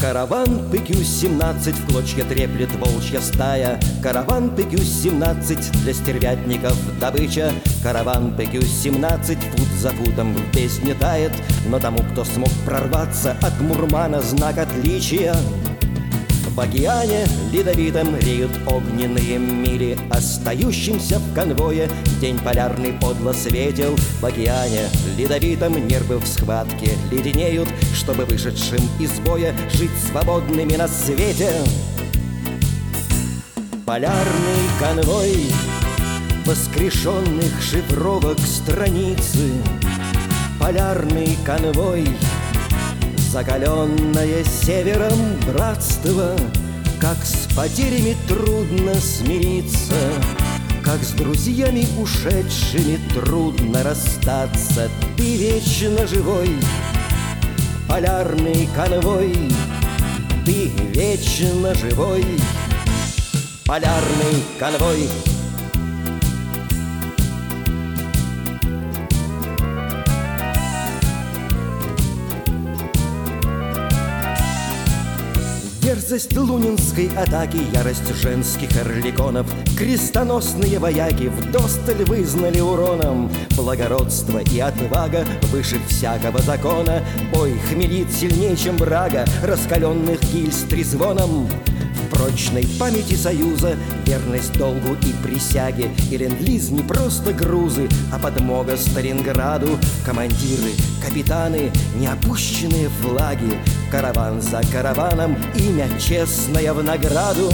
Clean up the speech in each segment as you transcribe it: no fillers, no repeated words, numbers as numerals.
Караван ПК-17, в клочья треплет волчья стая. Караван ПК-17, для стервятников добыча. Караван ПК-17, фут за футом в бездне тает. Но тому, кто смог прорваться, от Мурмана знак отличия. В океане ледовитом реют огненные мили. Остающимся в конвое день полярный подло светил. В океане ледовитом нервы в схватке леденеют, чтобы вышедшим из боя жить свободными на свете. Полярный конвой воскрешенных шифровок страницы. Полярный конвой, закаленное севером братство. Как с потерями трудно смириться, как с друзьями ушедшими трудно расстаться. Ты вечно живой, полярный конвой. Ты вечно живой, полярный конвой. Дерзость лунинской атаки, ярость женских орликонов, крестоносные вояки вдосталь вызнали уроном. Благородство и отвага выше всякого закона. Бой хмелит сильнее, чем брага раскаленных гильз трезвоном. В прочной памяти союза верность долгу и присяге. И ленд-лиз не просто грузы, а подмога Сталинграду. Командиры, капитаны, неопущенные флаги. Караван за караваном, имя честное в награду.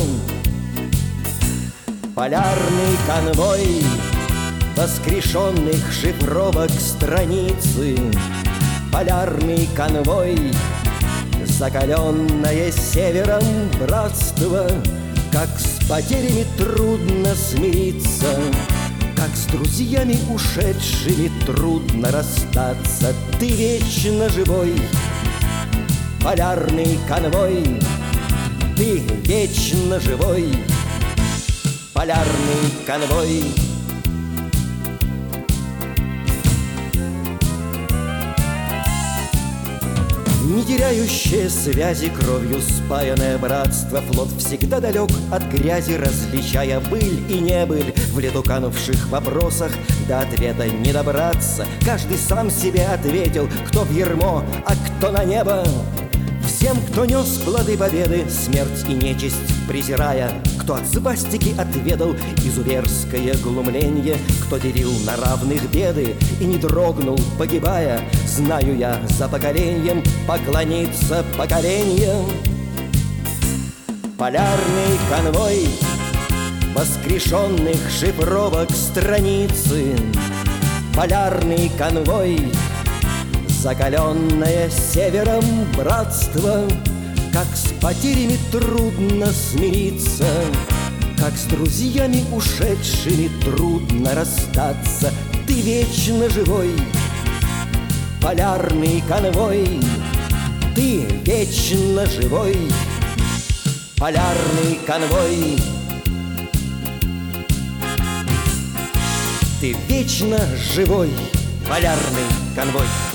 Полярный конвой воскрешенных шифровок страницы. Полярный конвой, закаленное севером братство. Как с потерями трудно смириться, как с друзьями ушедшими трудно расстаться. Ты вечно живой, полярный конвой. Ты вечно живой, полярный конвой. Не теряющее связи, кровью спаянное братство. Флот всегда далек от грязи, различая быль и небыль. В лету канувших вопросах до ответа не добраться. Каждый сам себе ответил, кто в ярмо, а кто на небо. Всем, кто нес плоды победы, смерть и нечисть презирая, кто от свастики отведал изуверское глумленье, кто делил на равных беды и не дрогнул, погибая, знаю я, за поколением поклонится поколение. Полярный конвой воскрешенных шифровок страницы. Полярный конвой, закаленное севером братство. Как с потерями трудно смириться, как с друзьями ушедшими трудно расстаться. Ты вечно живой, полярный конвой. Ты вечно живой, полярный конвой. Ты вечно живой, полярный конвой.